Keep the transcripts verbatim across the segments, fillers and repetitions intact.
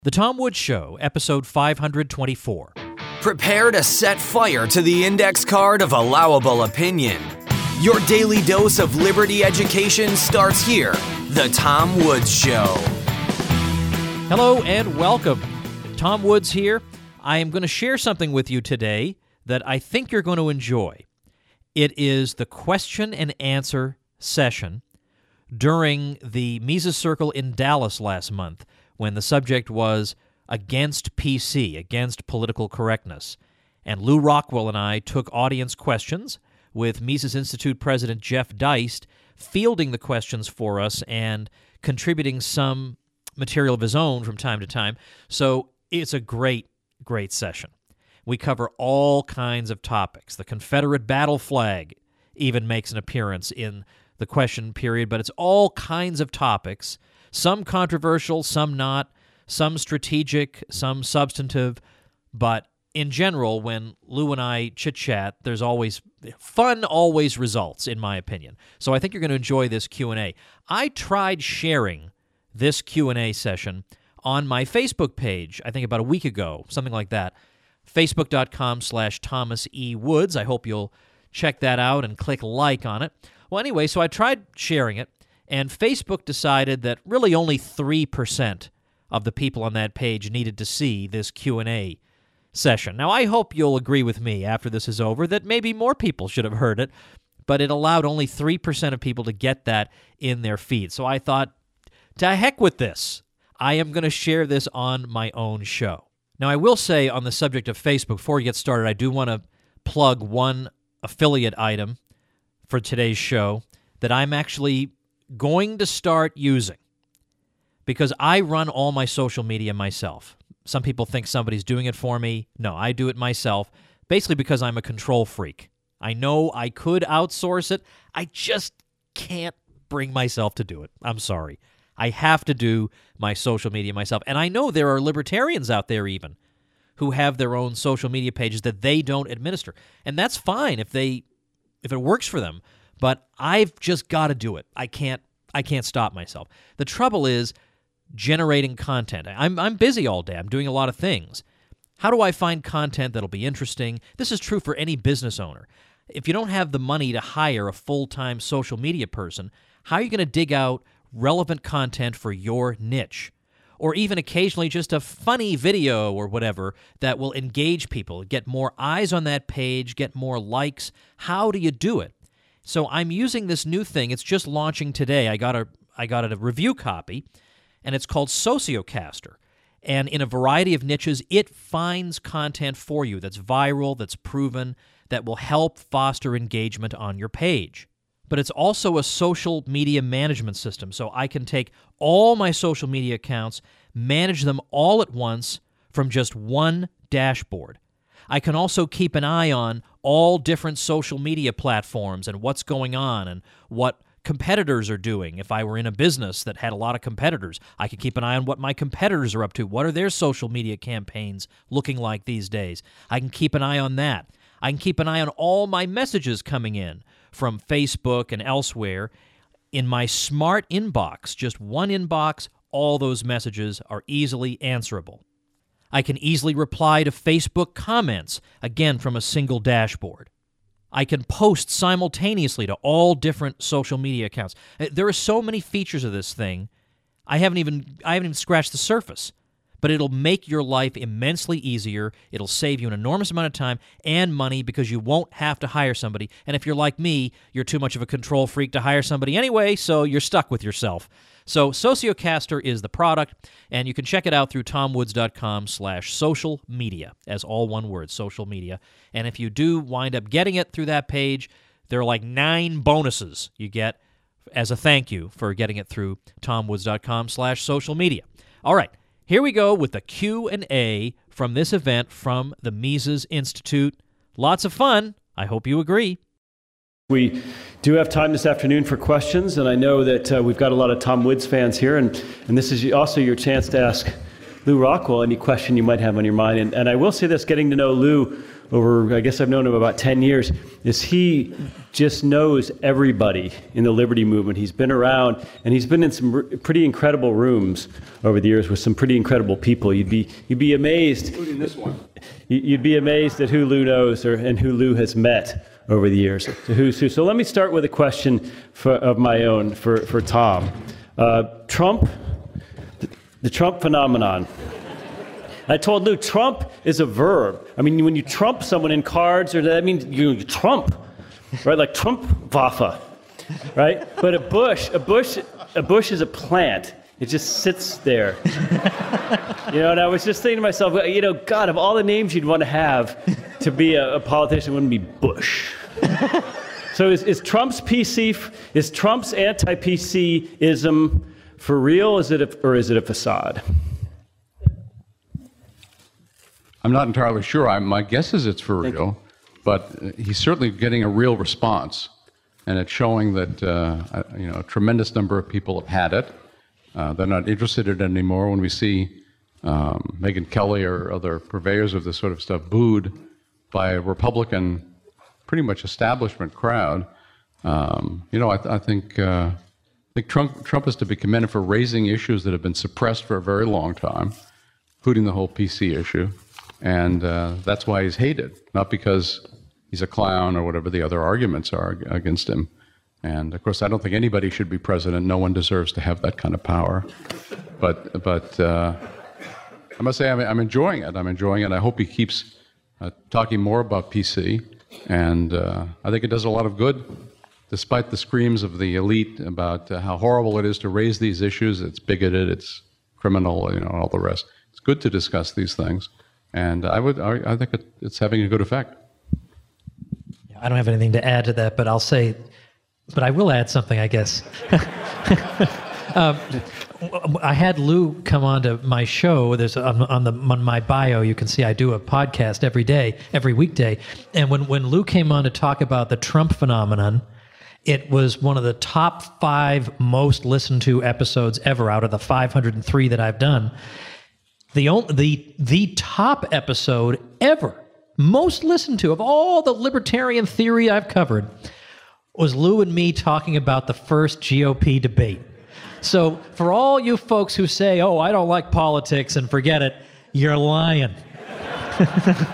The Tom Woods Show, episode five twenty-four. Prepare to set fire to the index card of allowable opinion. Your daily dose of liberty education starts here. The Tom Woods Show. Hello and welcome. Tom Woods here. I am going to share something with you today that I think you're going to enjoy. It is the question and answer session during the Mises Circle in Dallas last month, when the subject was against P C, against political correctness. And Lew Rockwell and I took audience questions with Mises Institute President Jeff Deist fielding the questions for us and contributing some material of his own from time to time. So it's a great, great session. We cover all kinds of topics. The Confederate battle flag even makes an appearance in the question period, but it's all kinds of topics. Some controversial, some not, some strategic, some substantive, but in general, when Lou and I chit-chat, there's always, fun always results, in my opinion. So I think you're going to enjoy this Q and A. I tried sharing this Q and A session on my Facebook page, I think about a week ago, something like that, facebook.com slash Thomas E. Woods. I hope you'll check that out and click like on it. Well, anyway, so I tried sharing it, and Facebook decided that really only three percent of the people on that page needed to see this Q and A session. Now, I hope you'll agree with me after this is over that maybe more people should have heard it, but it allowed only three percent of people to get that in their feed. So I thought, to heck with this. I am going to share this on my own show. Now, I will say on the subject of Facebook, before we get started, I do want to plug one affiliate item for today's show that I'm actually going to start using, because I run all my social media myself. Some people think somebody's doing it for me. No, I do it myself, basically because I'm a control freak. I know I could outsource it. I just can't bring myself to do it. I'm sorry. I have to do my social media myself. And I know there are libertarians out there even who have their own social media pages that they don't administer. And that's fine if they if it works for them. But I've just got to do it. I can't I can't stop myself. The trouble is generating content. I'm I'm busy all day. I'm doing a lot of things. How do I find content that'll be interesting? This is true for any business owner. If you don't have the money to hire a full-time social media person, how are you going to dig out relevant content for your niche? Or even occasionally just a funny video or whatever that will engage people, get more eyes on that page, get more likes. How do you do it? So I'm using this new thing. It's just launching today. I got a I got a review copy, and it's called Sociocaster. And in a variety of niches, it finds content for you that's viral, that's proven, that will help foster engagement on your page. But it's also a social media management system, so I can take all my social media accounts, manage them all at once from just one dashboard. I can also keep an eye on all different social media platforms and what's going on and what competitors are doing. If I were in a business that had a lot of competitors, I could keep an eye on what my competitors are up to. What are their social media campaigns looking like these days? I can keep an eye on that. I can keep an eye on all my messages coming in from Facebook and elsewhere. In my smart inbox, just one inbox, all those messages are easily answerable. I can easily reply to Facebook comments, again from a single dashboard. I can post simultaneously to all different social media accounts. There are so many features of this thing, I haven't even I haven't even scratched the surface. But it'll make your life immensely easier. It'll save you an enormous amount of time and money because you won't have to hire somebody. And if you're like me, you're too much of a control freak to hire somebody anyway, so you're stuck with yourself. So Sociocaster is the product, and you can check it out through tomwoods.com slash social media, as all one word, social media. And if you do wind up getting it through that page, there are like nine bonuses you get as a thank you for getting it through tomwoods.com slash social media. All right. Here we go with the Q and A from this event from the Mises Institute. Lots of fun. I hope you agree. We do have time this afternoon for questions, and I know that uh, we've got a lot of Tom Woods fans here, and, and this is also your chance to ask Lew Rockwell any question you might have on your mind. And, and I will say this, getting to know Lew over, I guess I've known him about ten years, is he just knows everybody in the liberty movement. He's been around, and he's been in some r- pretty incredible rooms over the years with some pretty incredible people. You'd be you'd be amazed. Including this one. You'd be amazed at who Lou knows or and who Lou has met over the years. So who's who. So let me start with a question for, of my own for, for Tom. Uh, Trump, the, the Trump phenomenon. I told Lou, Trump is a verb. I mean, when you trump someone in cards, or that means you, you trump, right? Like Trump Waffe, right? But a bush, a bush, a bush is a plant. It just sits there. You know, and I was just thinking to myself, you know, God, of all the names you'd want to have to be a, a politician, it wouldn't be Bush. So is, is Trump's P C, is Trump's anti-P C-ism for real, is it a, or is it a facade? I'm not entirely sure. I, my guess is it's for Thank real, you. but he's certainly getting a real response, and it's showing that uh, you know a tremendous number of people have had it. Uh, they're not interested in it anymore. When we see um, Megyn Kelly or other purveyors of this sort of stuff booed by a Republican, pretty much establishment crowd, um, you know, I, th- I think uh, I think Trump Trump is to be commended for raising issues that have been suppressed for a very long time, including the whole P C issue. And uh, that's why he's hated, not because he's a clown or whatever the other arguments are against him. And of course, I don't think anybody should be president. No one deserves to have that kind of power. But but uh, I must say, I'm, I'm enjoying it. I'm enjoying it. I hope he keeps uh, talking more about P C. And uh, I think it does a lot of good, despite the screams of the elite about uh, how horrible it is to raise these issues. It's bigoted. It's criminal. You know, all the rest. It's good to discuss these things. And I would, I think it, it's having a good effect. I don't have anything to add to that, but I'll say, but I will add something, I guess. um, I had Lou come on to my show. There's on, on the on my bio, you can see I do a podcast every day, every weekday. And when when Lou came on to talk about the Trump phenomenon, it was one of the top five most listened to episodes ever out of the five hundred three that I've done. The only, the the top episode ever, most listened to of all the libertarian theory I've covered, was Lou and me talking about the first G O P debate. So for all you folks who say, "Oh, I don't like politics," and forget it, you're lying. All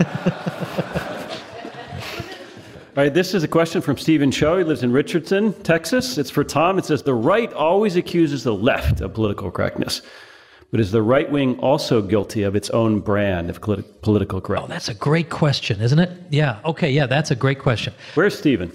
right, this is a question from Stephen Cho. He lives in Richardson, Texas. It's for Tom. It says, the right always accuses the left of political correctness. But is the right wing also guilty of its own brand of political correctness? Oh, that's a great question, isn't it? Yeah. Okay. Yeah, that's a great question. Where's Stephen?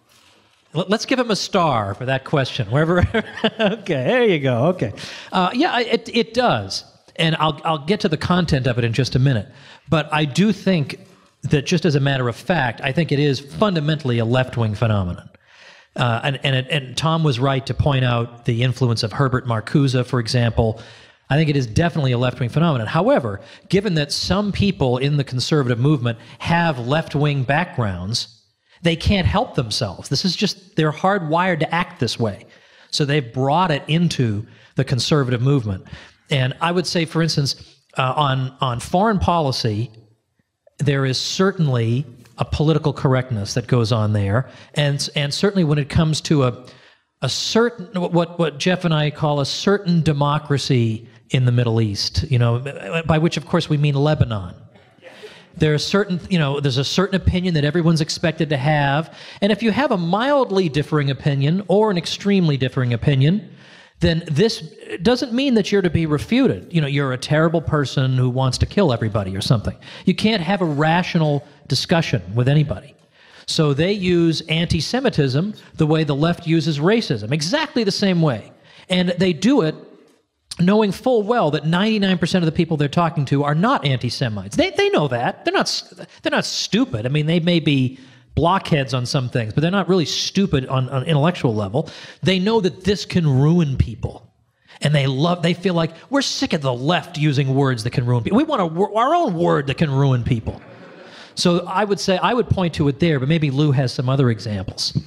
Let's give him a star for that question. Wherever. Okay. There you go. Okay. Uh, yeah, it it does, and I'll I'll get to the content of it in just a minute. But I do think that, just as a matter of fact, I think it is fundamentally a left-wing phenomenon. Uh, and and it, and Tom was right to point out the influence of Herbert Marcuse, for example. I think it is definitely a left-wing phenomenon. However, given that some people in the conservative movement have left-wing backgrounds, they can't help themselves. This is just, they're hardwired to act this way. So they've brought it into the conservative movement. And I would say, for instance, uh, on, on foreign policy, there is certainly a political correctness that goes on there. And, and certainly when it comes to a, a certain, what, what Jeff and I call a certain democracy in the Middle East, you know, by which, of course, we mean Lebanon. There's certain, you know, there's a certain opinion that everyone's expected to have, and if you have a mildly differing opinion or an extremely differing opinion, then this doesn't mean that you're to be refuted. You know, you're a terrible person who wants to kill everybody or something. You can't have a rational discussion with anybody. So they use anti-Semitism the way the left uses racism, exactly the same way. And they do it knowing full well that ninety-nine percent of the people they're talking to are not anti-Semites. They they know that. They're not they're not stupid. I mean, they may be blockheads on some things, but they're not really stupid on an intellectual level. They know that this can ruin people. And they love they feel like we're sick of the left using words that can ruin people. We want a, our own word that can ruin people. So I would say I would point to it there, but maybe Lou has some other examples.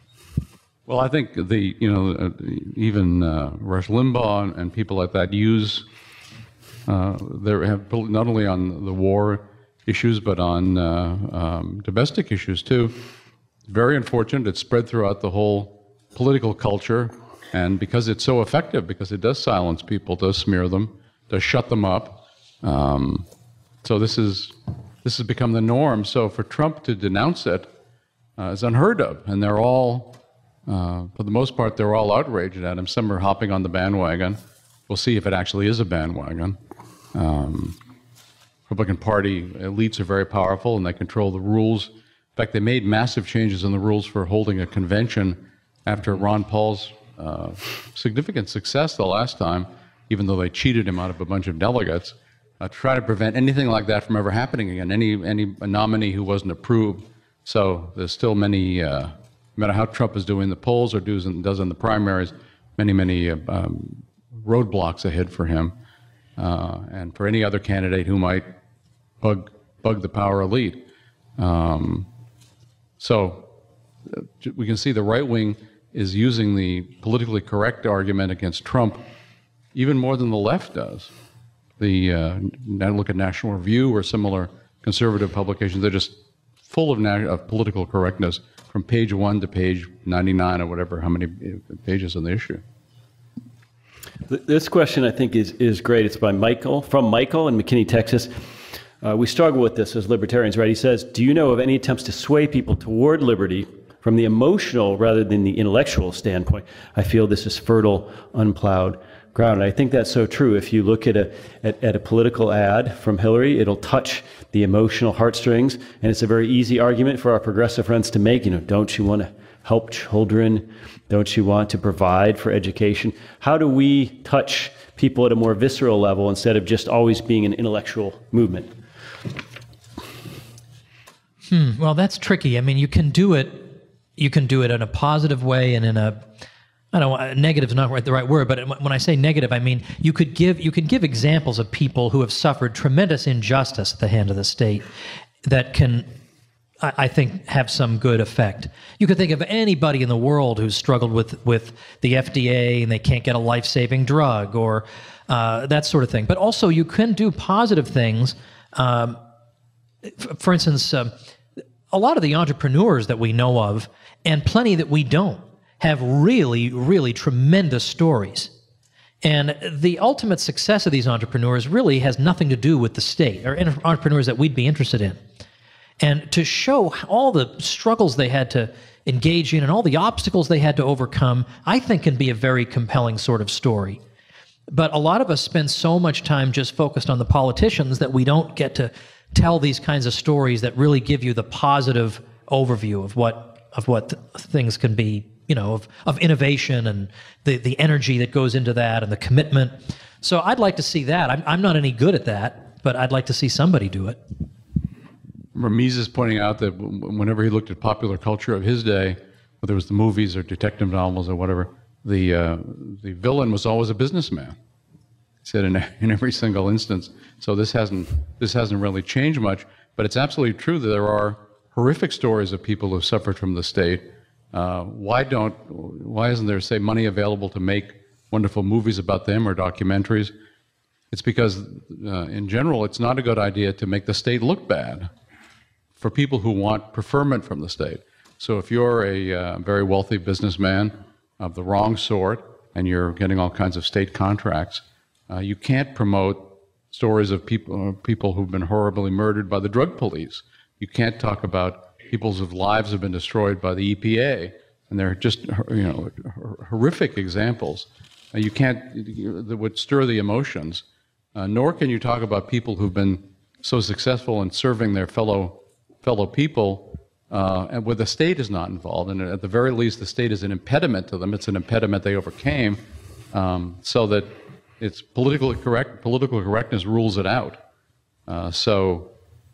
Well, I think the you know uh, even uh, Rush Limbaugh and, and people like that use uh, they have not only on the war issues, but on uh, um, domestic issues too. Very unfortunate. It's spread throughout the whole political culture, and because it's so effective, because it does silence people, does smear them, does shut them up. Um, so this is this has become the norm. So for Trump to denounce it uh, is unheard of, and they're all, uh, for the most part, they're all outraged at him. Some are hopping on the bandwagon. We'll see if it actually is a bandwagon. Um, Republican Party elites are very powerful, and they control the rules. In fact, they made massive changes in the rules for holding a convention after Ron Paul's uh, significant success the last time, even though they cheated him out of a bunch of delegates, uh, to try to prevent anything like that from ever happening again, any any nominee who wasn't approved. So there's still many, uh, no matter how Trump is doing the polls or does in, does in the primaries, many, many uh, um, roadblocks ahead for him, uh, and for any other candidate who might bug bug the power elite. Um, so uh, we can see the right wing is using the politically correct argument against Trump even more than the left does. The uh, now look at National Review or similar conservative publications; they're just full of, na- of political correctness from page one to page ninety-nine or whatever, how many pages on the issue. This question, I think, is, is great. It's by Michael, from Michael in McKinney, Texas. Uh, we struggle with this as libertarians, right? He says, do you know of any attempts to sway people toward liberty from the emotional rather than the intellectual standpoint? I feel this is fertile, unplowed ground. And I think that's so true. If you look at a at, at a political ad from Hillary, it'll touch the emotional heartstrings, and it's a very easy argument for our progressive friends to make. You know, don't you want to help children? Don't you want to provide for education? How do we touch people at a more visceral level instead of just always being an intellectual movement? Hmm, well, that's tricky. I mean, you can do it. You can do it in a positive way and in a, I don't know, negative is not the right word, but when I say negative, I mean you could give you could give examples of people who have suffered tremendous injustice at the hand of the state that can, I think, have some good effect. You could think of anybody in the world who's struggled with, with the F D A and they can't get a life-saving drug or uh, that sort of thing. But also you can do positive things. Um, f- for instance, um, a lot of the entrepreneurs that we know of, and plenty that we don't, have really, really tremendous stories. And the ultimate success of these entrepreneurs really has nothing to do with the state or entrepreneurs that we'd be interested in. And to show all the struggles they had to engage in and all the obstacles they had to overcome, I think can be a very compelling sort of story. But a lot of us spend so much time just focused on the politicians that we don't get to tell these kinds of stories that really give you the positive overview of what of what th- things can be, you know, of, of innovation and the, the energy that goes into that and the commitment. So I'd like to see that. I'm, I'm not any good at that, but I'd like to see somebody do it. Ramiz is pointing out that whenever he looked at popular culture of his day, whether it was the movies or detective novels or whatever, the uh, the villain was always a businessman. He said in, in every single instance. So this hasn't this hasn't really changed much, but it's absolutely true that there are horrific stories of people who suffered from the state. Uh, why don't why isn't there, say, money available to make wonderful movies about them or documentaries? It's because, uh, in general, it's not a good idea to make the state look bad for people who want preferment from the state. So if you're a uh, very wealthy businessman of the wrong sort and you're getting all kinds of state contracts, uh, you can't promote stories of people uh, people who've been horribly murdered by the drug police. You can't talk about people's lives have been destroyed by the E P A, and they're just, you know, horrific examples. Uh, you can't, that would stir the emotions, uh, nor can you talk about people who've been so successful in serving their fellow fellow people, uh, and where the state is not involved, and at the very least, the state is an impediment to them. It's an impediment they overcame, um, so that it's politically correct. Political correctness rules it out. Uh, so,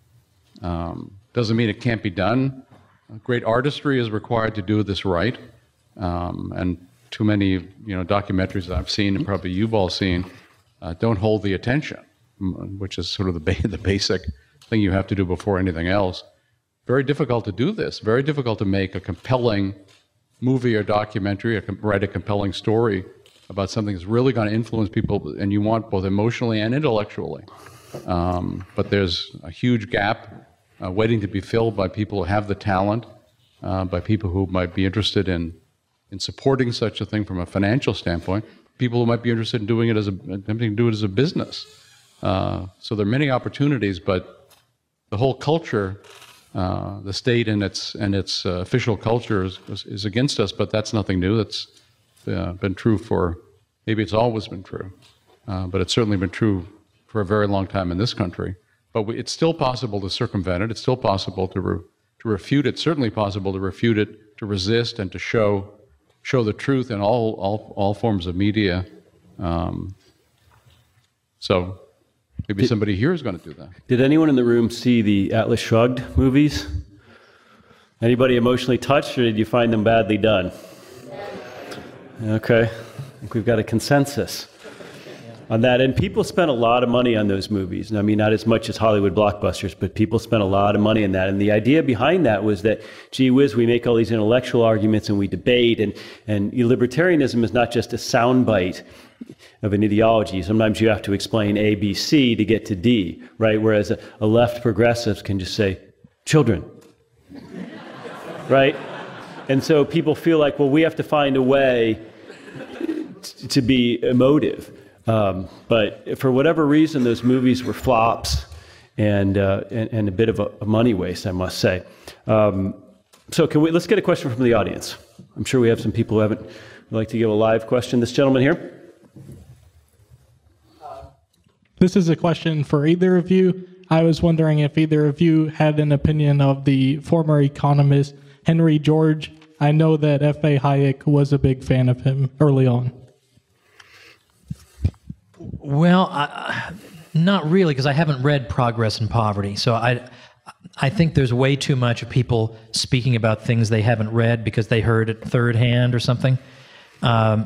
um, doesn't mean it can't be done. Great artistry is required to do this right, um, and too many, you know, documentaries that I've seen, and probably you've all seen, uh, don't hold the attention, which is sort of the ba- the basic thing you have to do before anything else. Very difficult to do this. Very difficult to make a compelling movie or documentary, or com- write a compelling story about something that's really going to influence people, and you want both emotionally and intellectually. Um, but there's a huge gap uh, waiting to be filled by people who have the talent, uh, by people who might be interested in, in supporting such a thing from a financial standpoint, people who might be interested in doing it as a, attempting to do it as a business. Uh, so there are many opportunities, but the whole culture, uh, the state and its and its uh, official culture is, is against us. But that's nothing new. That's uh, been true for maybe it's always been true, uh, but it's certainly been true for a very long time in this country. But we, it's still possible to circumvent it. It's still possible to re, to refute it. Certainly possible to refute it, to resist, and to show show the truth in all all all forms of media. Um, so. Maybe did, somebody here is going to do that. Did anyone in the room see the Atlas Shrugged movies? Anybody emotionally touched, or did you find them badly done? Okay, I think we've got a consensus on that. And people spent a lot of money on those movies. And I mean, not as much as Hollywood blockbusters, but people spent a lot of money on that. And the idea behind that was that, gee whiz, we make all these intellectual arguments and we debate. And, and libertarianism is not just a soundbite of an ideology. Sometimes you have to explain A, B, C to get to D, right? Whereas a, a left progressive can just say, children, right? And so people feel like, well, we have to find a way t- to be emotive. Um, but for whatever reason, those movies were flops and, uh, and, and a bit of a, a money waste, I must say. Um, so can we, let's get a question from the audience. I'm sure we have some people who haven't, would like to give a live question. This gentleman here. This is a question for either of you. I was wondering if either of you had an opinion of the former economist Henry George. I know that F A Hayek was a big fan of him early on. Well, I, not really, because I haven't read Progress and Poverty. So I, I think there's way too much of people speaking about things they haven't read because they heard it third hand or something. Um,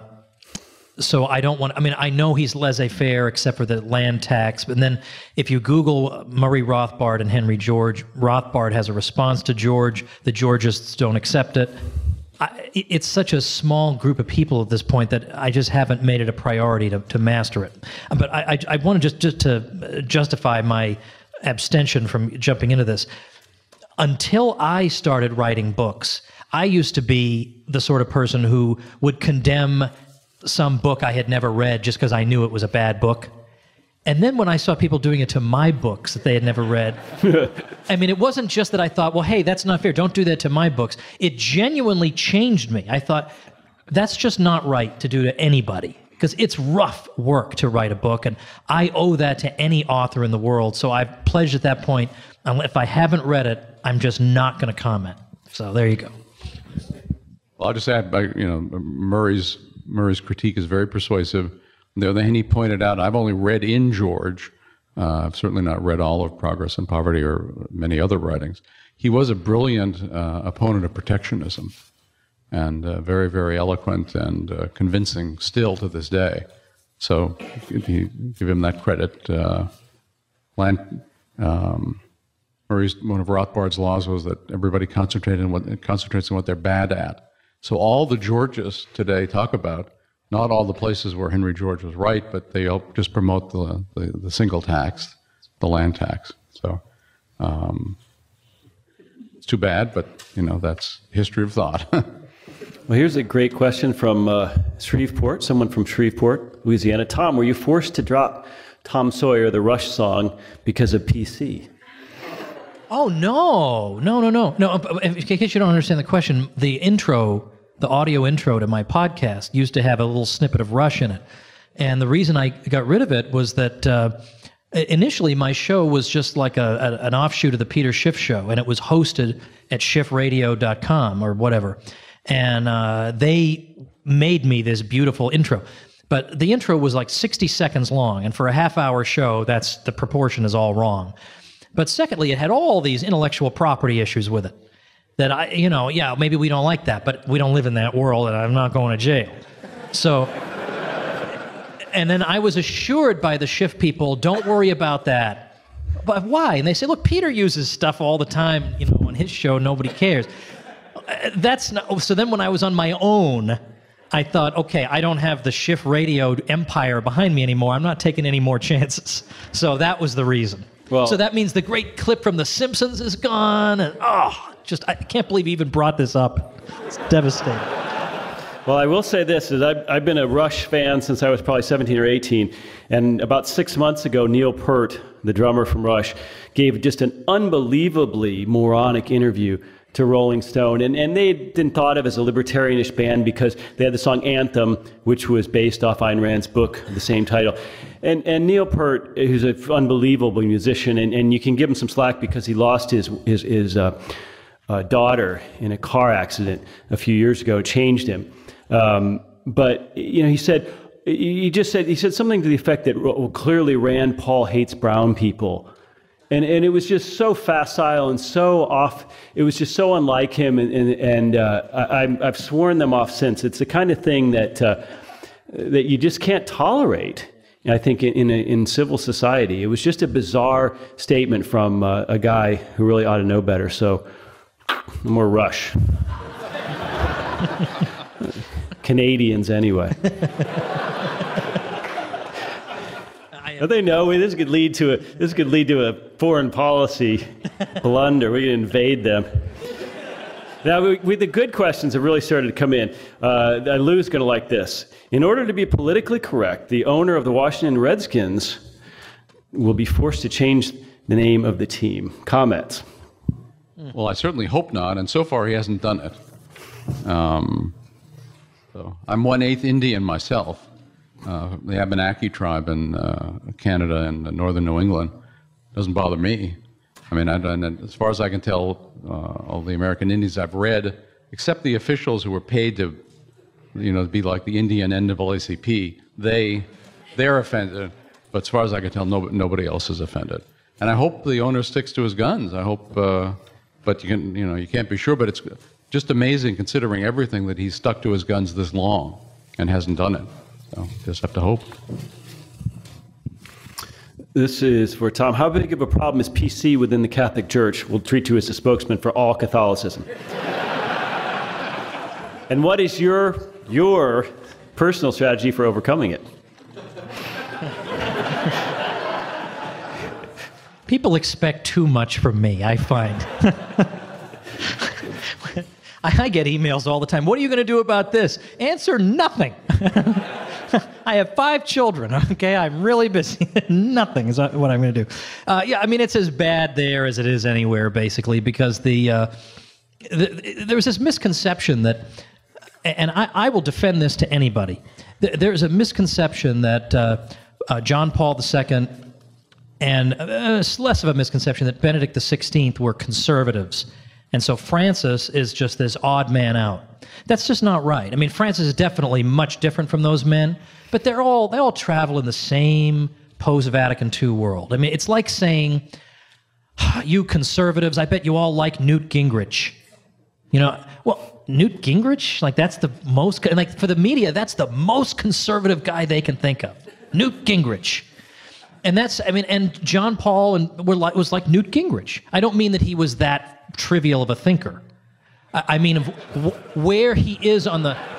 So I don't want, I mean, I know he's laissez-faire except for the land tax, but then if you Google Murray Rothbard and Henry George, Rothbard has a response to George. The Georgists don't accept it. I, it's such a small group of people at this point that I just haven't made it a priority to, to master it. But I, I, I want to just, just to justify my abstention from jumping into this. Until I started writing books, I used to be the sort of person who would condemn some book I had never read just because I knew it was a bad book. And then when I saw people doing it to my books that they had never read, I mean, it wasn't just that I thought, well, hey, that's not fair. Don't do that to my books. It genuinely changed me. I thought, that's just not right to do to anybody because it's rough work to write a book. And I owe that to any author in the world. So I've pledged at that point, if I haven't read it, I'm just not going to comment. So there you go. Well, I'll just add, by you know, Murray's Murray's critique is very persuasive. On the other hand, he pointed out, I've only read in George. Uh, I've certainly not read all of Progress and Poverty or many other writings. He was a brilliant uh, opponent of protectionism and uh, very, very eloquent and uh, convincing still to this day. So you give him that credit. Uh, Land, um, Murray's, one of Rothbard's laws was that everybody concentrated on what, concentrates on what they're bad at. So all the Georgists today talk about, not all the places where Henry George was right, but they just promote the, the, the single tax, the land tax. So um, it's too bad, but you know that's history of thought. Well, here's a great question from uh, Shreveport, someone from Shreveport, Louisiana. Tom, were you forced to drop Tom Sawyer, the Rush song, because of P C? Oh, no, no, no, no. No, in case you don't understand the question, the intro, the audio intro to my podcast used to have a little snippet of Rush in it. And the reason I got rid of it was that uh, initially my show was just like a, a, an offshoot of the Peter Schiff show, and it was hosted at schiff radio dot com or whatever. And uh, they made me this beautiful intro. But the intro was like sixty seconds long, and for a half-hour show, that's the proportion is all wrong. But secondly, it had all these intellectual property issues with it that I, you know, yeah, maybe we don't like that, but we don't live in that world and I'm not going to jail. So, and then I was assured by the Schiff people, don't worry about that. But why? And they say, look, Peter uses stuff all the time, you know, on his show, nobody cares. That's not, so then when I was on my own, I thought, okay, I don't have the Schiff radio empire behind me anymore. I'm not taking any more chances. So that was the reason. Well, so that means the great clip from The Simpsons is gone. And oh, just I can't believe he even brought this up. It's devastating. Well, I will say this, is I've, I've been a Rush fan since I was probably seventeen or eighteen, and about six months ago, Neil Peart, the drummer from Rush, gave just an unbelievably moronic interview to Rolling Stone, and, and they'd been thought of as a libertarianish band because they had the song Anthem, which was based off Ayn Rand's book of the same title. And, and Neil Peart, who's an unbelievable musician, and, and you can give him some slack because he lost his, his, his uh, uh, daughter in a car accident a few years ago, changed him. Um, but, you know, he said, he just said, he said something to the effect that, well, clearly Rand Paul hates brown people. And and it was just so facile and so off, it was just so unlike him, and, and, and uh, I, I've sworn them off since. It's the kind of thing that uh, that you just can't tolerate, I think, in, in, a, in civil society. It was just a bizarre statement from uh, a guy who really ought to know better. So, more Rush. Canadians, anyway. Don't they know this could lead to a this could lead to a foreign policy blunder? We can invade them. Now, we, we, the good questions have really started to come in. Uh, Lou's going to like this. In order to be politically correct, the owner of the Washington Redskins will be forced to change the name of the team. Comments? Well, I certainly hope not, and so far he hasn't done it. Um, so I'm one-eighth Indian myself. Uh, the Abenaki tribe in uh, Canada and northern New England doesn't bother me. I mean, I, and as far as I can tell, uh, all the American Indians I've read, except the officials who were paid to, you know, be like the Indian N double A C P, they, they're offended. But as far as I can tell, no, nobody else is offended. And I hope the owner sticks to his guns. I hope, uh, but you can, you know, you can't be sure. But it's just amazing considering everything that he's stuck to his guns this long and hasn't done it. So just have to hope. This is for Tom. How big of a problem is P C within the Catholic Church? We'll treat you as a spokesman for all Catholicism. And what is your your personal strategy for overcoming it? People expect too much from me, I find. I get emails all the time. What are you going to do about this? Answer nothing. I have five children, okay? I'm really busy. Nothing is what I'm going to do. Uh, yeah, I mean, it's as bad there as it is anywhere, basically, because the, uh, the there's this misconception that, and I, I will defend this to anybody, there's a misconception that uh, uh, John Paul the Second and uh, less of a misconception that Benedict the Sixteenth were conservatives. And so Francis is just this odd man out. That's just not right. I mean, Francis is definitely much different from those men, but they're all they all travel in the same post-Vatican two world. I mean, it's like saying, you conservatives, I bet you all like Newt Gingrich. You know, well, Newt Gingrich, like that's the most, like for the media, that's the most conservative guy they can think of. Newt Gingrich. And that's, I mean, and John Paul and were like, was like Newt Gingrich. I don't mean that he was that trivial of a thinker. I, I mean, of w- where he is on the,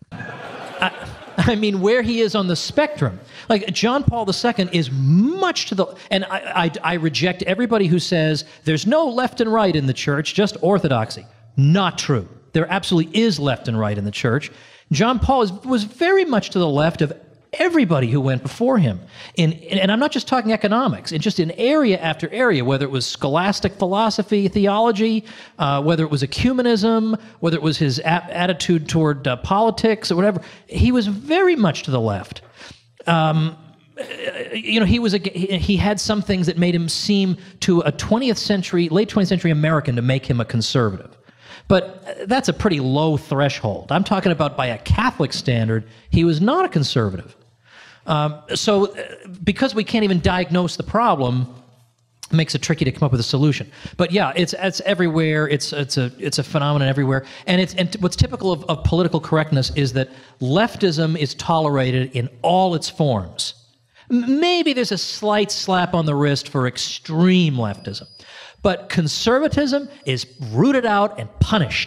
I, I mean, where he is on the spectrum. Like, John Paul the Second is much to the, and I, I, I reject everybody who says there's no left and right in the church, just orthodoxy. Not true. There absolutely is left and right in the church. John Paul is, was very much to the left of everybody who went before him. In, and I'm not just talking economics, it's just in area after area, whether it was scholastic philosophy, theology, uh, whether it was ecumenism, whether it was his a- attitude toward uh, politics or whatever, he was very much to the left. Um, you know, he was a, he had some things that made him seem to a twentieth century, late twentieth century American to make him a conservative. But that's a pretty low threshold. I'm talking about by a Catholic standard, he was not a conservative. Um, so because we can't even diagnose the problem, it makes it tricky to come up with a solution. But yeah, it's it's everywhere. It's it's a it's a phenomenon everywhere. And it's and what's typical of, of political correctness is that leftism is tolerated in all its forms. Maybe there's a slight slap on the wrist for extreme leftism. But conservatism is rooted out and punished.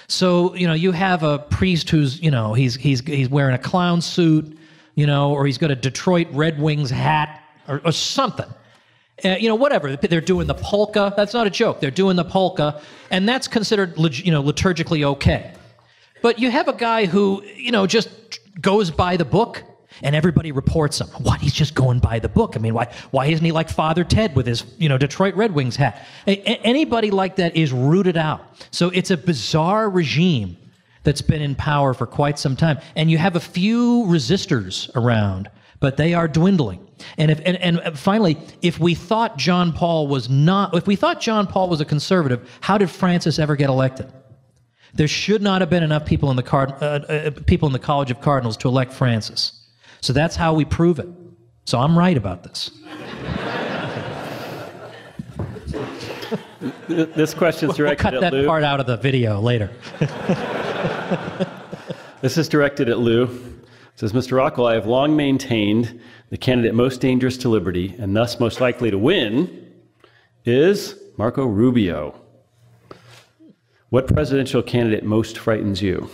So, you know, you have a priest who's, you know, he's he's he's wearing a clown suit, you know, or he's got a Detroit Red Wings hat or, or something. Uh, you know, whatever. They're doing the polka. That's not a joke. They're doing the polka, and that's considered, you know, liturgically okay. But you have a guy who, you know, just goes by the book, and everybody reports him. What? He's just going by the book. I mean, why? Why isn't he like Father Ted with his, you know, Detroit Red Wings hat? A- anybody like that is rooted out. So it's a bizarre regime that's been in power for quite some time, and you have a few resistors around, but they are dwindling. And if and, and finally, if we thought John Paul was not, if we thought John Paul was a conservative, how did Francis ever get elected? There should not have been enough people in the card, uh, uh, people in the College of Cardinals to elect Francis. So that's how we prove it. So I'm right about this. This question's directed we'll cut at that Lou. part out of the video later. This is directed at Lou. It says, Mister Rockwell, I have long maintained the candidate most dangerous to liberty and thus most likely to win is Marco Rubio. What presidential candidate most frightens you?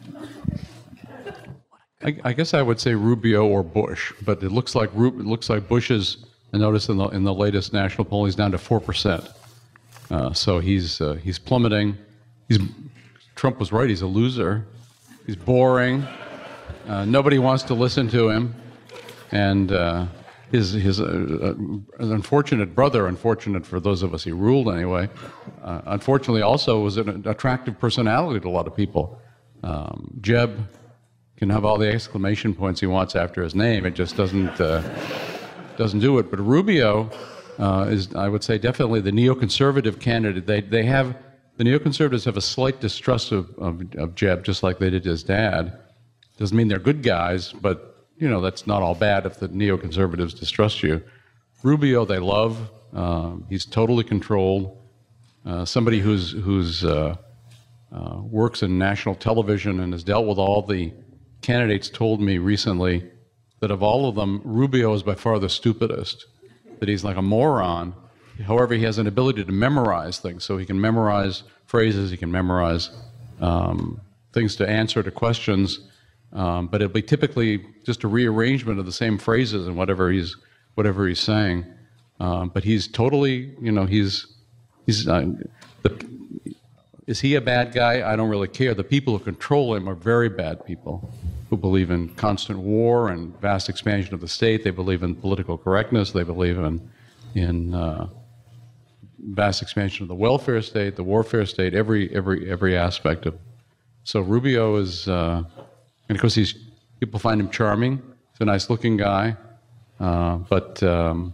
I, I guess I would say Rubio or Bush, but it looks like Ru- it looks like Bush is. I noticed in the in the latest national poll, he's down to four percent. Uh, so he's uh, he's plummeting. He's Trump was right. He's a loser. He's boring. Uh, nobody wants to listen to him, and uh, his his uh, uh, unfortunate brother, unfortunate for those of us he ruled anyway, uh, unfortunately also was an attractive personality to a lot of people. Um, Jeb can have all the exclamation points he wants after his name. It just doesn't uh, doesn't do it. But Rubio uh, is, I would say, definitely the neoconservative candidate. They they have the neoconservatives have a slight distrust of, of, of Jeb, just like they did his dad. Doesn't mean they're good guys, but you know that's not all bad if the neoconservatives distrust you. Rubio they love. Uh, he's totally controlled. Uh, somebody who's who's uh, uh, works in national television and has dealt with all the candidates told me recently that of all of them, Rubio is by far the stupidest. That he's like a moron. However, he has an ability to memorize things, so he can memorize phrases. He can memorize um, things to answer to questions. Um, but it'll be typically just a rearrangement of the same phrases and whatever he's whatever he's saying. Um, but he's totally, you know, he's he's. Uh, the, is he a bad guy? I don't really care. The people who control him are very bad people who believe in constant war and vast expansion of the state. They believe in political correctness. They believe in in uh, vast expansion of the welfare state, the warfare state, every every every aspect of. So Rubio is. Uh, And of course, he's, people find him charming. He's a nice-looking guy. Uh, but um,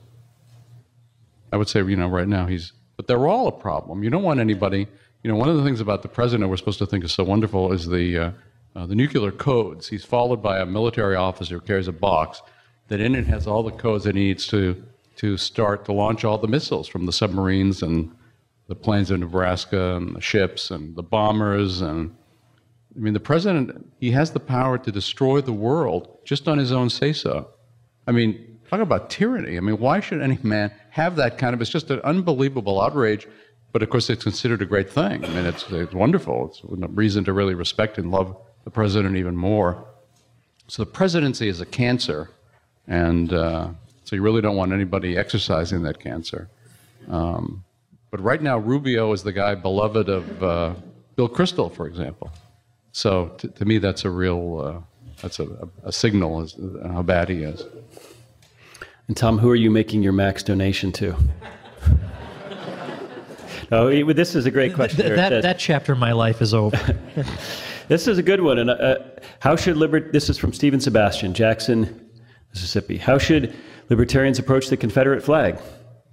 I would say, you know, right now he's... But they're all a problem. You don't want anybody... You know, one of the things about the president we're supposed to think is so wonderful is the, uh, uh, the nuclear codes. He's followed by a military officer who carries a box that in it has all the codes that he needs to, to start to launch all the missiles from the submarines and the planes of Nebraska and the ships and the bombers and... I mean, the president, he has the power to destroy the world just on his own say-so. I mean, talk about tyranny. I mean, why should any man have that kind of, it's just an unbelievable outrage, but of course it's considered a great thing. I mean, it's, it's wonderful. It's a reason to really respect and love the president even more. So the presidency is a cancer, and uh, so you really don't want anybody exercising that cancer. Um, but right now, Rubio is the guy beloved of uh, Bill Kristol, for example. So to, to me, that's a real, uh, that's a, a signal as to how bad he is. And Tom, who are you making your max donation to? No, this is a great question. Th- that, that chapter of my life is over. This is a good one. And uh, how should liber- This is from Stephen Sebastian, Jackson, Mississippi. How should libertarians approach the Confederate flag?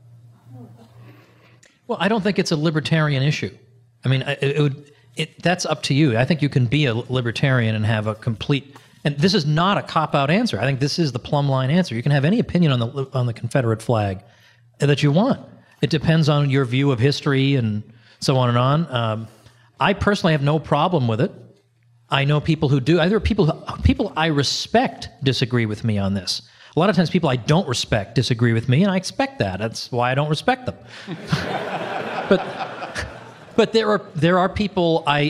Well, I don't think it's a libertarian issue. I mean, it, it would... It, that's up to you. I think you can be a libertarian and have a complete, and this is not a cop-out answer. I think this is the plumb line answer. You can have any opinion on the on the Confederate flag that you want. It depends on your view of history and so on and on. Um, I personally have no problem with it. I know people who do. Either people who, people I respect disagree with me on this. A lot of times people I don't respect disagree with me, and I expect that. That's why I don't respect them. But... But there are there are people I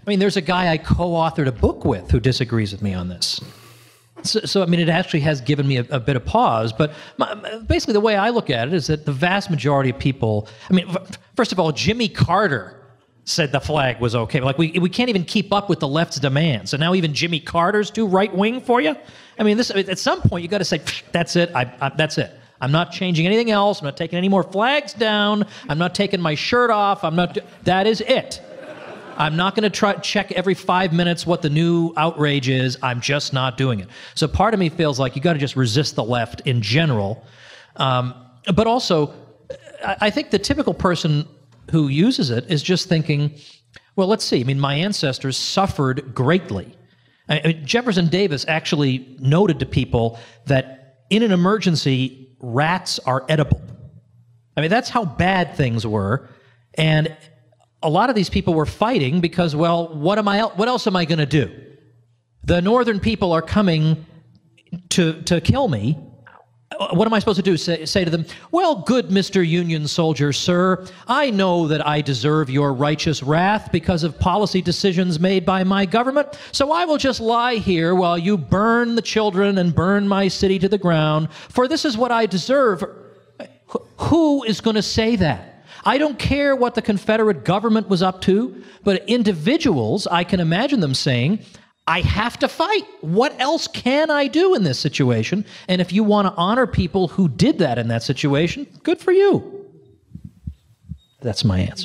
I mean, there's a guy I co-authored a book with who disagrees with me on this. So, so I mean, it actually has given me a, a bit of pause. But my, basically, the way I look at it is that the vast majority of people, I mean, f- first of all, Jimmy Carter said the flag was okay. Like, we we can't even keep up with the left's demands. So now even Jimmy Carter's too right-wing for you? I mean, this at some point, you got to say, that's it, I, I, that's it. I'm not changing anything else. I'm not taking any more flags down. I'm not taking my shirt off. I'm not. That is it. I'm not going to try check every five minutes what the new outrage is. I'm just not doing it. So part of me feels like you got to just resist the left in general. Um, but also, I, I think the typical person who uses it is just thinking, well, let's see. I mean, my ancestors suffered greatly. I mean, Jefferson Davis actually noted to people that in an emergency, rats are edible. I mean, that's how bad things were. And a lot of these people were fighting because, well, what am I? What else am I going to do? The northern people are coming to to kill me. What am I supposed to do? Say, say to them, well, good Mister Union soldier, sir, I know that I deserve your righteous wrath because of policy decisions made by my government, so I will just lie here while you burn the children and burn my city to the ground, for this is what I deserve. Who is going to say that? I don't care what the Confederate government was up to, but individuals, I can imagine them saying, I have to fight. What else can I do in this situation? And if you want to honor people who did that in that situation, good for you. That's my answer.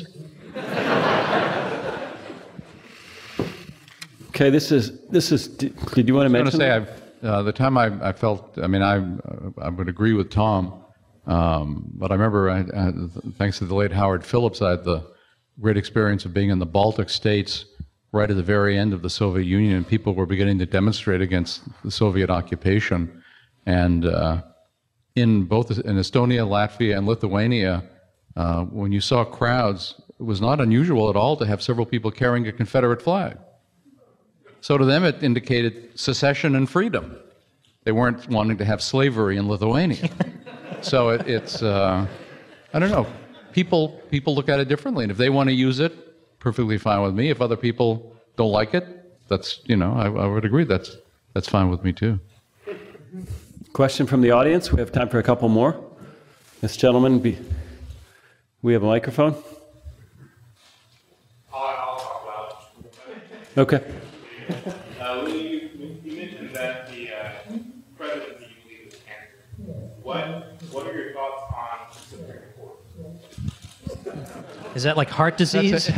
Okay, this is, this is, did, did you want to mention? I was going to say, I've, uh, the time I, I felt, I mean, I, uh, I would agree with Tom, um, but I remember, I, I, thanks to the late Howard Phillips, I had the great experience of being in the Baltic states right at the very end of the Soviet Union, and people were beginning to demonstrate against the Soviet occupation. And uh, in both in Estonia, Latvia, and Lithuania, uh, when you saw crowds, it was not unusual at all to have several people carrying a Confederate flag. So to them, it indicated secession and freedom. They weren't wanting to have slavery in Lithuania. So it, it's, uh, I don't know, people people look at it differently, and if they want to use it, perfectly fine with me. If other people don't like it, that's, you know, I, I would agree that's that's fine with me too. Question from the audience. We have time for a couple more. This gentleman, be, we have a microphone. I'll, I'll talk loud. Okay. Uh, when you, when you mentioned that the uh, presidency you believe is cancer, what what are your thoughts on the Supreme Court? Is that like heart disease?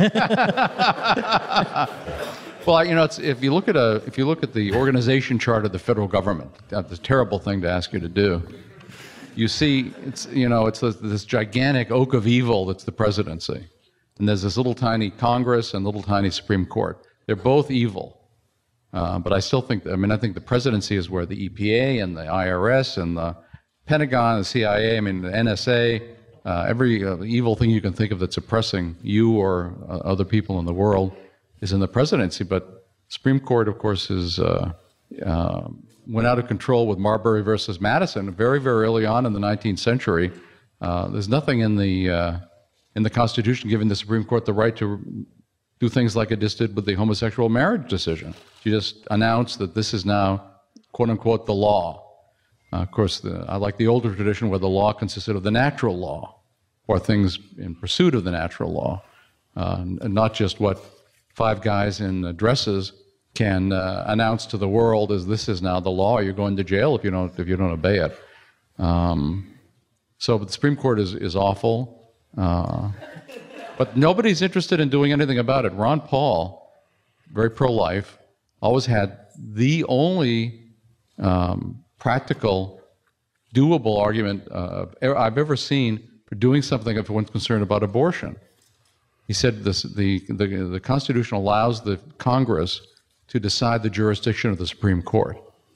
Well, you know, it's, if you look at a if you look at the organization chart of the federal government, that's a terrible thing to ask you to do. You see, it's you know, it's this, this gigantic oak of evil that's the presidency, and there's this little tiny Congress and little tiny Supreme Court. They're both evil, uh, but I still think. I mean, I think the presidency is where the E P A and the I R S and the Pentagon, the C I A, I mean, the N S A. Uh, every uh, evil thing you can think of that's oppressing you or uh, other people in the world is in the presidency. But Supreme Court, of course, is uh, uh, went out of control with Marbury versus Madison very, very early on in the nineteenth century. Uh, there's nothing in the uh, in the Constitution giving the Supreme Court the right to do things like it just did with the homosexual marriage decision. You just announced that this is now, quote unquote, the law. Uh, of course, the, I like the older tradition where the law consisted of the natural law, or things in pursuit of the natural law, uh, and not just what five guys in uh, dresses can uh, announce to the world as this is now the law. You're going to jail if you don't if you don't obey it. Um, so, but the Supreme Court is is awful, uh, but nobody's interested in doing anything about it. Ron Paul, very pro-life, always had the only um, practical, doable argument uh, I've ever seen for doing something if one's concerned about abortion. He said this, the, the, the Constitution allows the Congress to decide the jurisdiction of the Supreme Court,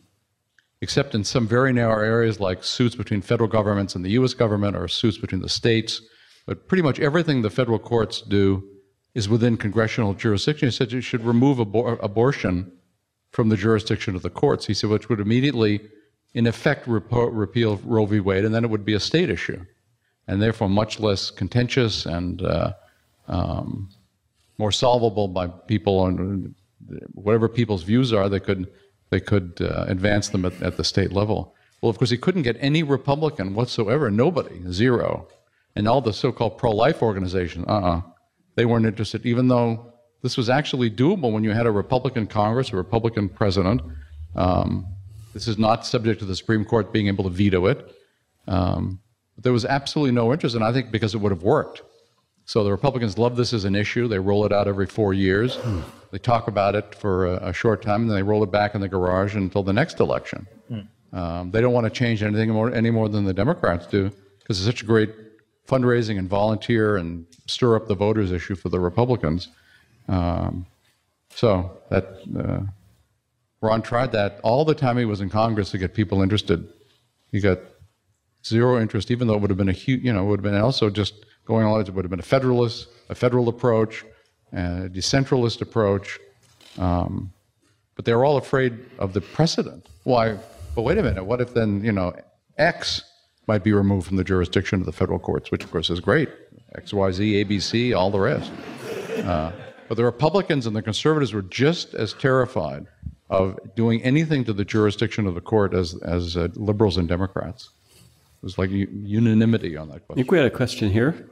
except in some very narrow areas like suits between federal governments and the U S government or suits between the states. But pretty much everything the federal courts do is within congressional jurisdiction. He said you should remove abor- abortion from the jurisdiction of the courts. He said, which would immediately, in effect, repo- repeal Roe v. Wade, and then it would be a state issue, and therefore much less contentious and uh, um, more solvable by people, and whatever people's views are, they could they could uh, advance them at, at the state level. Well, of course, he couldn't get any Republican whatsoever, nobody, zero. And all the so-called pro-life organizations, uh-uh, they weren't interested, even though this was actually doable when you had a Republican Congress, a Republican president. Um, this is not subject to the Supreme Court being able to veto it. Um, but there was absolutely no interest, and I think because it would have worked. So the Republicans love this as an issue. They roll it out every four years. Hmm. They talk about it for a, a short time, and then they roll it back in the garage until the next election. Hmm. Um, they don't want to change anything more, any more than the Democrats do, because it's such a great fundraising and volunteer and stir up the voters issue for the Republicans. Um, so that uh, Ron tried that all the time he was in Congress to get people interested. He got zero interest, even though it would have been a huge, you know, it would have been also just going on, it would have been a federalist, a federal approach, a decentralist approach. Um, but they're all afraid of the precedent. Why? But wait a minute, what if then, you know, X might be removed from the jurisdiction of the federal courts, which of course is great. X, Y, Z, A, B, C, all the rest. Uh, but the Republicans and the conservatives were just as terrified of doing anything to the jurisdiction of the court as, as uh, liberals and Democrats. It was like u- unanimity on that question. I think we had a question here.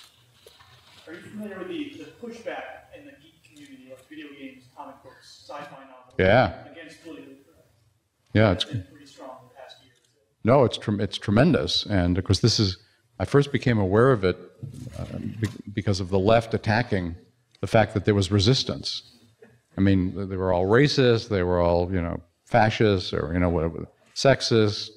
Are you familiar with the, the pushback in the geek community, like video games, comic books, sci-fi novels, yeah. against political? Yeah, it's pretty strong in the past year. No, it's tre- it's tremendous, and of course this is. I first became aware of it uh, be- because of the left attacking the fact that there was resistance. I mean, they were all racist, they were all you know fascists, or you know whatever, sexist,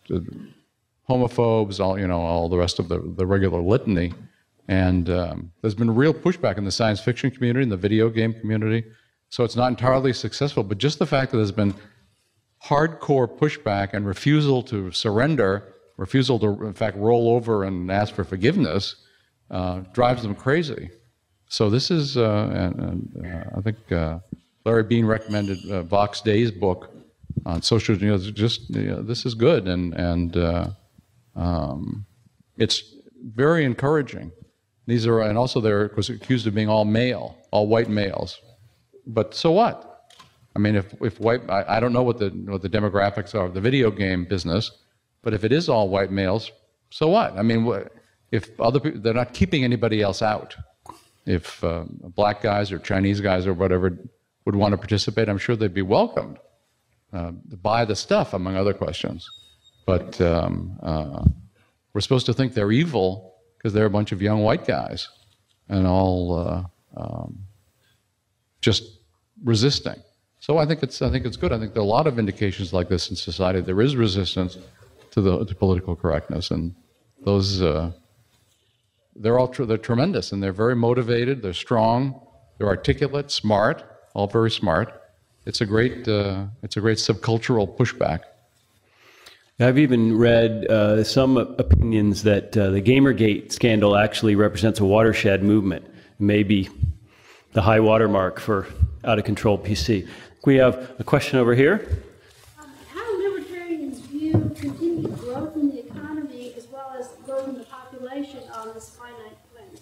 homophobes, all you know all the rest of the the regular litany. And um, there's been real pushback in the science fiction community, in the video game community. So it's not entirely successful, but just the fact that there's been hardcore pushback and refusal to surrender, refusal to, in fact, roll over and ask for forgiveness, uh, drives them crazy. So this is, uh, and, and, uh, I think uh, Larry Bean recommended uh, Vox Day's book on social, you know, just, you know, this is good, and, and uh, um, it's very encouraging. These are, and also they're was accused of being all male, all white males. But so what? I mean, if if white, I, I don't know what the what the demographics are of the video game business, but if it is all white males, so what? I mean, if other people, they're not keeping anybody else out. If uh, black guys or Chinese guys or whatever would want to participate, I'm sure they'd be welcomed uh, to buy the stuff, among other questions. But um, uh, we're supposed to think they're evil because they're a bunch of young white guys and all uh, um, just resisting. So I think it's I think it's good. I think there are a lot of indications like this in society. There is resistance to the to political correctness, and those uh, they're all tr- they're tremendous, and they're very motivated. They're strong. They're articulate, smart, all very smart. It's a great uh, it's a great subcultural pushback. I've even read uh, some opinions that uh, the Gamergate scandal actually represents a watershed movement, maybe the high watermark for out-of-control P C. We have a question over here. Um, how do libertarians view continued growth in the economy as well as growth in the population on this finite planet?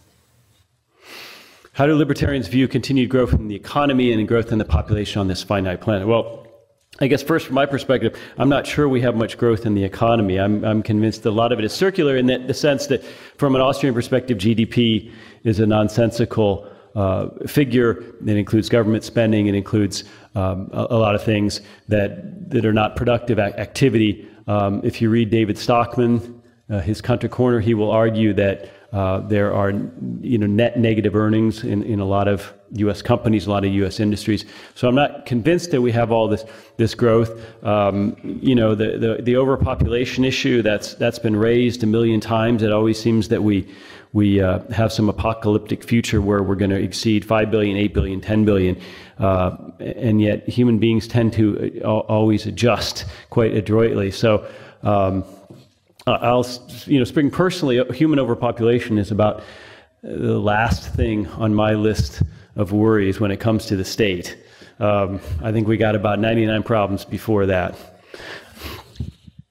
How do libertarians view continued growth in the economy and growth in the population on this finite planet? Well, I guess first, from my perspective, I'm not sure we have much growth in the economy. I'm, I'm convinced a lot of it is circular in that, the sense that, from an Austrian perspective, G D P is a nonsensical uh, figure. It includes government spending. It includes um, a, a lot of things that that are not productive ac- activity. Um, if you read David Stockman, uh, his Hunter Corner, he will argue that uh, there are, you know, net negative earnings in, in a lot of U S companies, a lot of U S industries. So I'm not convinced that we have all this this growth. Um, you know, the, the the overpopulation issue that's that's been raised a million times. It always seems that we we uh, have some apocalyptic future where we're going to exceed five billion, eight billion, ten billion, uh, and yet human beings tend to always adjust quite adroitly. So. Um, I'll, you know, speaking personally, human overpopulation is about the last thing on my list of worries when it comes to the state. Um, I think we got about ninety-nine problems before that.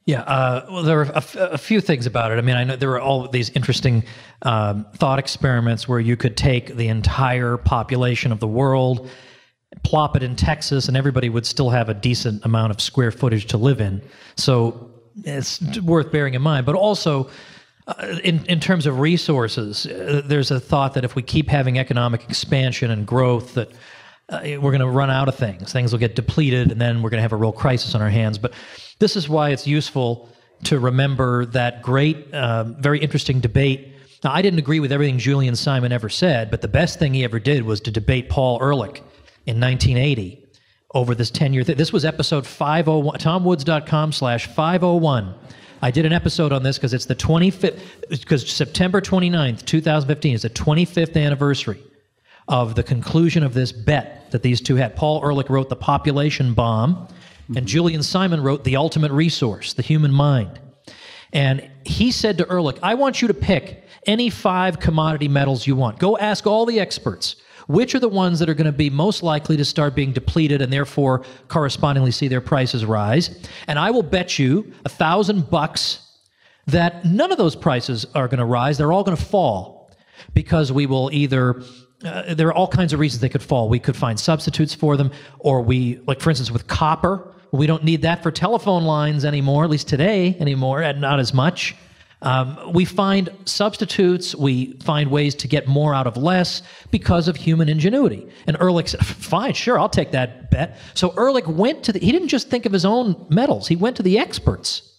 Yeah, uh, well, there are a, f- a few things about it. I mean, I know there were all these interesting um, thought experiments where you could take the entire population of the world, plop it in Texas, and everybody would still have a decent amount of square footage to live in. So it's worth bearing in mind. But also, uh, in, in terms of resources, uh, there's a thought that if we keep having economic expansion and growth, that uh, we're going to run out of things. Things will get depleted, and then we're going to have a real crisis on our hands. But this is why it's useful to remember that great, uh, very interesting debate. Now, I didn't agree with everything Julian Simon ever said, but the best thing he ever did was to debate Paul Ehrlich in nineteen eighty over this ten-year thing. This was episode five oh one, tomwoods.com slash 501. I did an episode on this because it's the twenty-fifth, because September twenty-ninth, twenty fifteen is the twenty-fifth anniversary of the conclusion of this bet that these two had. Paul Ehrlich wrote The Population Bomb, and Julian Simon wrote The Ultimate Resource, The Human Mind. And he said to Ehrlich, I want you to pick any five commodity metals you want. Go ask all the experts which are the ones that are going to be most likely to start being depleted and therefore correspondingly see their prices rise. And I will bet you a thousand bucks that none of those prices are going to rise. They're all going to fall because we will either... Uh, there are all kinds of reasons they could fall. We could find substitutes for them, or we, like for instance with copper, we don't need that for telephone lines anymore, at least today anymore, and not as much. Um, we find substitutes, we find ways to get more out of less because of human ingenuity. And Ehrlich said, fine, sure, I'll take that bet. So Ehrlich went to the, he didn't just think of his own metals, he went to the experts.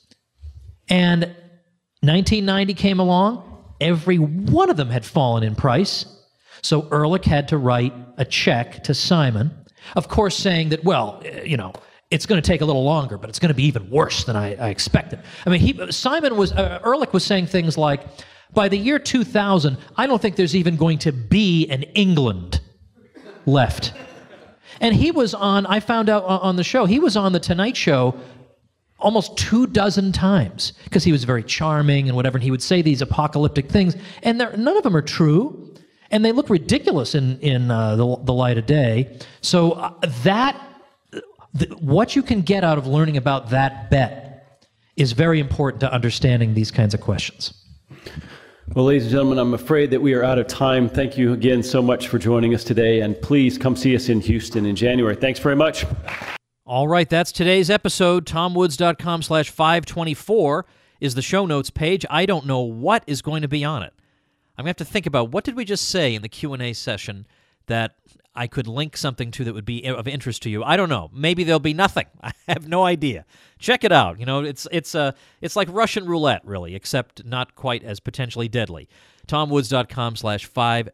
And nineteen ninety came along, every one of them had fallen in price. So Ehrlich had to write a check to Simon, of course saying that, well, you know, it's going to take a little longer, but it's going to be even worse than I, I expected. I mean, he, Simon was, uh, Ehrlich was saying things like, by the year two thousand, I don't think there's even going to be an England left. And he was on, I found out on the show, he was on The Tonight Show almost two dozen times because he was very charming and whatever, and he would say these apocalyptic things, and none of them are true. And they look ridiculous in, in uh, the, the light of day. So uh, that, th- what you can get out of learning about that bet is very important to understanding these kinds of questions. Well, ladies and gentlemen, I'm afraid that we are out of time. Thank you again so much for joining us today, and please come see us in Houston in January. Thanks very much. All right, that's today's episode. tomwoods.com slash 524 is the show notes page. I don't know what is going to be on it. I'm going to have to think about what did we just say in the Q and A session that I could link something to that would be of interest to you. I don't know. Maybe there'll be nothing. I have no idea. Check it out. You know, it's it's uh, it's like Russian roulette, really, except not quite as potentially deadly. tomwoods.com slash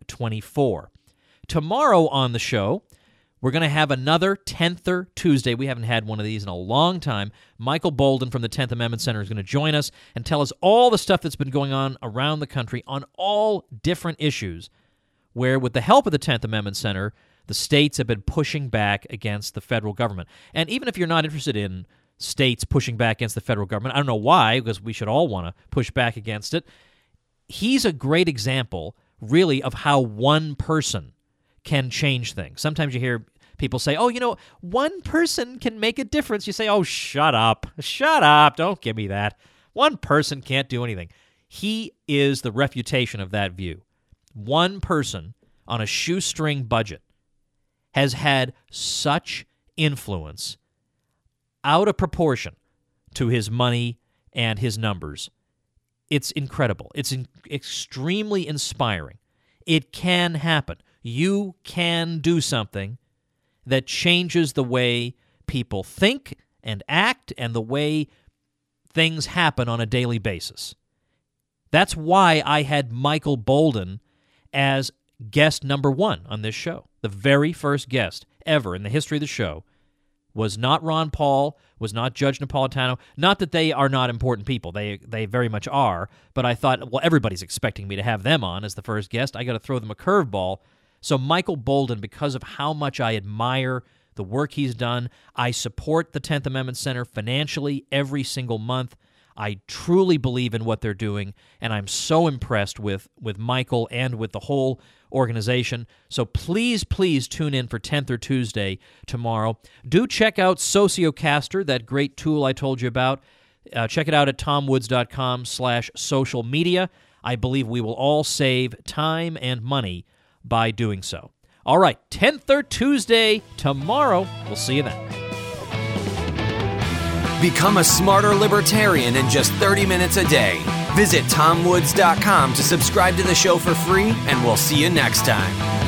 524. Tomorrow on the show, we're going to have another tenth-er Tuesday. We haven't had one of these in a long time. Michael Boldin from the tenth Amendment Center is going to join us and tell us all the stuff that's been going on around the country on all different issues where, with the help of the tenth Amendment Center, the states have been pushing back against the federal government. And even if you're not interested in states pushing back against the federal government, I don't know why, because we should all want to push back against it, he's a great example, really, of how one person can change things. Sometimes you hear people say, oh, you know, one person can make a difference. You say, oh, shut up. Shut up. Don't give me that. One person can't do anything. He is the refutation of that view. One person on a shoestring budget has had such influence out of proportion to his money and his numbers. It's incredible. It's in- extremely inspiring. It can happen. You can do something that changes the way people think and act and the way things happen on a daily basis. That's why I had Michael Boldin as guest number one on this show. The very first guest ever in the history of the show was not Ron Paul, was not Judge Napolitano. Not that they are not important people. They they very much are. But I thought, well, everybody's expecting me to have them on as the first guest. I got to throw them a curveball. So Michael Boldin, because of how much I admire the work he's done, I support the tenth Amendment Center financially every single month. I truly believe in what they're doing, and I'm so impressed with, with Michael and with the whole organization. So please, please tune in for tenth-er Tuesday tomorrow. Do check out Sociocaster, that great tool I told you about. Uh, check it out at tomwoods.com slash social media. I believe we will all save time and money by doing so. All right, tenth or Tuesday tomorrow. We'll see you then. Become a smarter libertarian in just thirty minutes a day. Visit tom woods dot com to subscribe to the show for free, and we'll see you next time.